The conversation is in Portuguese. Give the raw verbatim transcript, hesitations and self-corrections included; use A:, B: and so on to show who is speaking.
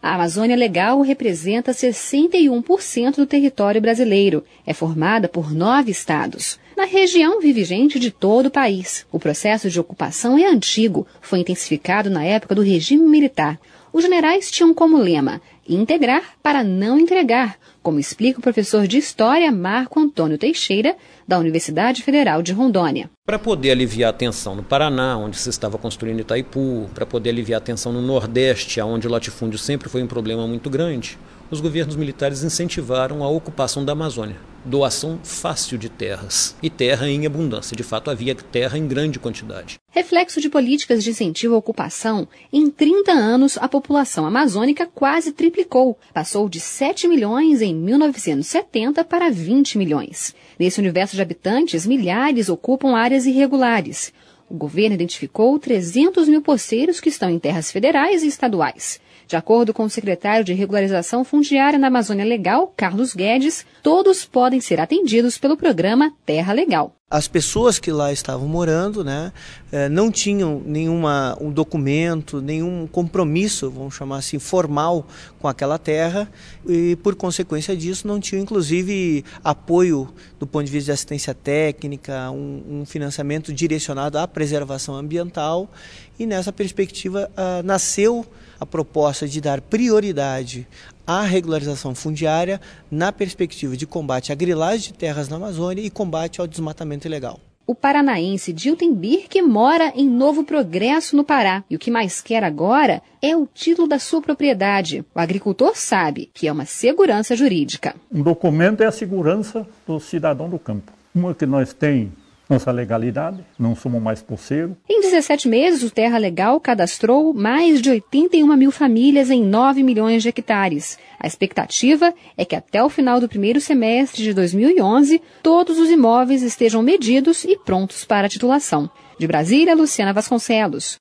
A: A Amazônia Legal representa sessenta e um por cento do território brasileiro. É formada por nove estados. Na região vive gente de todo o país. O processo de ocupação é antigo, foi intensificado na época do regime militar. Os generais tinham como lema integrar para não entregar, como explica o professor de História Marco Antônio Teixeira, da Universidade Federal de Rondônia.
B: Para poder aliviar a tensão no Paraná, onde se estava construindo Itaipu, para poder aliviar a tensão no Nordeste, onde o latifúndio sempre foi um problema muito grande, os governos militares incentivaram a ocupação da Amazônia. Doação fácil de terras. E terra em abundância. De fato, havia terra em grande quantidade.
A: Reflexo de políticas de incentivo à ocupação, em trinta anos a população amazônica quase triplicou. Passou de sete milhões em mil novecentos e setenta para vinte milhões. Nesse universo de habitantes, milhares ocupam áreas irregulares. O governo identificou trezentos mil poceiros que estão em terras federais e estaduais. De acordo com o secretário de Regularização Fundiária na Amazônia Legal, Carlos Guedes, todos podem ser atendidos pelo programa Terra Legal.
C: As pessoas que lá estavam morando, né, não tinham nenhuma, um documento, nenhum compromisso, vamos chamar assim, formal com aquela terra e, por consequência disso, não tinham, inclusive, apoio do ponto de vista de assistência técnica, um, um financiamento direcionado à preservação ambiental e, nessa perspectiva, uh, nasceu a proposta de dar prioridade à regularização fundiária na perspectiva de combate à grilagem de terras na Amazônia e combate ao desmatamento ilegal.
A: O paranaense Dilton Birk mora em Novo Progresso, no Pará, e o que mais quer agora é o título da sua propriedade. O agricultor sabe que é uma segurança jurídica.
D: Um documento é a segurança do cidadão do campo. Uma que nós temos nossa legalidade, não somos mais poceiros.
A: Em dezessete meses, o Terra Legal cadastrou mais de oitenta e uma mil famílias em nove milhões de hectares. A expectativa é que até o final do primeiro semestre de dois mil e onze, todos os imóveis estejam medidos e prontos para a titulação. De Brasília, Luciana Vasconcelos.